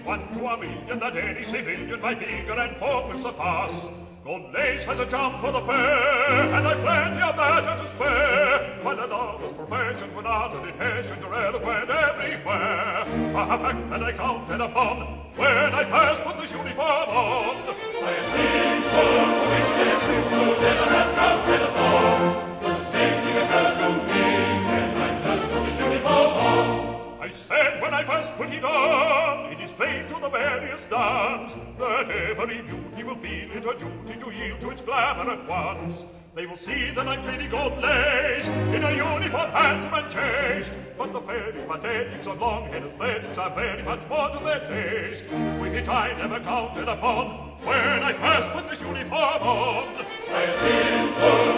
1 to a million that any civilian by vigor and form will surpass. Gold lace has a charm for the fair, and I've plenty of matter to spare. While another's professions were not an inheritance or eloquent everywhere. A fact that I counted upon when I first put this uniform on. I have seen poor Christians who could never have counted upon. The same thing occurred to me when I first put this uniform on. I said when I first put it on, it is plain to the various dons that every beauty will feel it her duty to yield to its glamour at once. They will see that I'm fitting gold lace in a uniform handsome and chaste, but the peripatetics of long-head aesthetics are very much more to their taste, which I never counted upon when I first put this uniform on. I've seen poor